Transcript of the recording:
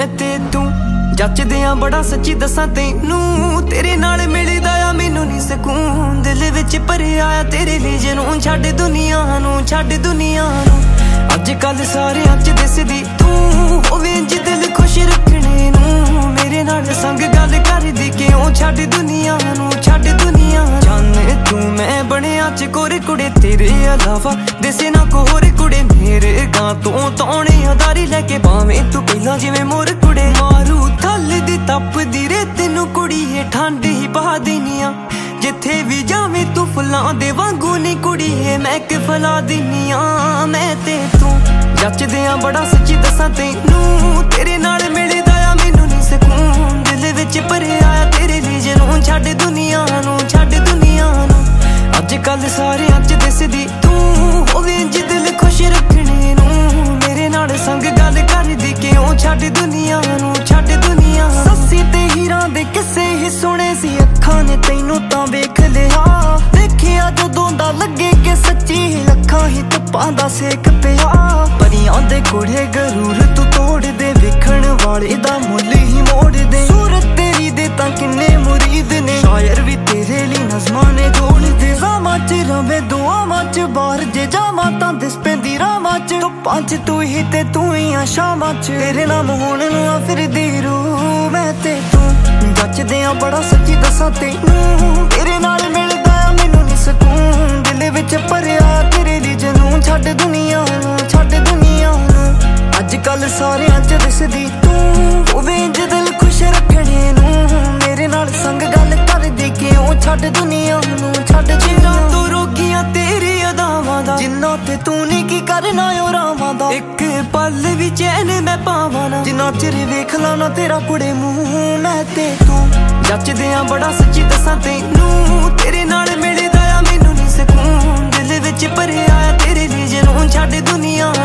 मैं ते तू जचदे आ बड़ा सच्ची दसां तैनू तेरे नाल मिलदा आ मैनू नहीं सकून दिल विच भरिया आ तेरे लिए जनून छड्ड दुनिया नू अजकल सारे च दिसदी तू होवे इंज दिल खुश रखने नू मेरे नाल संग गल करदी क्यों छड्ड दुनिया जाने तू मैं बनिया च कोरे कुड़े तेरे अलावा दिसे ना को होर कुड़े मेरे गां तो तौणे अदारी लैके भावें तू पहला जिवें मोर कुड़े मारू थल दी तपदी रे तैनू कुड़ीए ठंड ही पा देनिया जिथे भी जावें तू फुलां दे वांगू नी कुड़ीए मैं कि फला देनिया मैं ते तू जचदे आ बड़ा सच्ची दसां तैनू तेरे नाल मिलदा आ मैनू नहीं सकून दिल विच भरिया आ तेरे लिए जनून छड्ड दुनिया नू अजकल सारे च दिसदी तू होवे इंज दिल खुश रखने नू मेरे नाल संग गल करदी क्यों छड्ड दुनिया सस्सी ते हीरां दे किस्से ही सुने सी अखां ने तैनू तां वेख लिया देखिया जदों दा लगे कि सच्ची लखां ही धुप्पां दा सेक पिया परियां दे कुड़े गरूर तू तोड़ दे वेखण वाले दा मुੱਲ ही मोड़ दे सूरत तेरी दे तां किन्ने मुरीद ने शायर भी तेरे लिए नज़मां ने जोड़ दे रामां च रवे दुआवां च बाहर जे जावां तां दिस पैंदी रामां च धुप्पां च तू ही ते तू ही आ शामां च तेरे नाम होण नू आ फिरदी रूह मैं ते तू जचदे आ बड़ा सच्ची दसां तैनू तेरे नाल मिलदा आ मैनू नहीं सकून दिल विच भरिया तेरे लिए जनून छड्ड दुनिया नू अजकल सारे च दिसदी तू होवे इंज दिल खुश रखने नू मेरे नाल संग गल करदी क्यों छड्ड दुनिया नू जिन्ना तू रोकियां तेरी अदावां दा जिन्ना ते तू नहीं की करना ओ रावां दा एक पल भी चैन मैं पावां ना जिन्ना चिर वेख ला ना तेरा कुड़े मुंह मैं ते तू जचदे आ बड़ा सच्ची दसां तैनू तेरे नाल मिलदा आ मैनू नहीं सकून दिल विच भरिया आ तेरे लिए जनून छड्ड दुनिया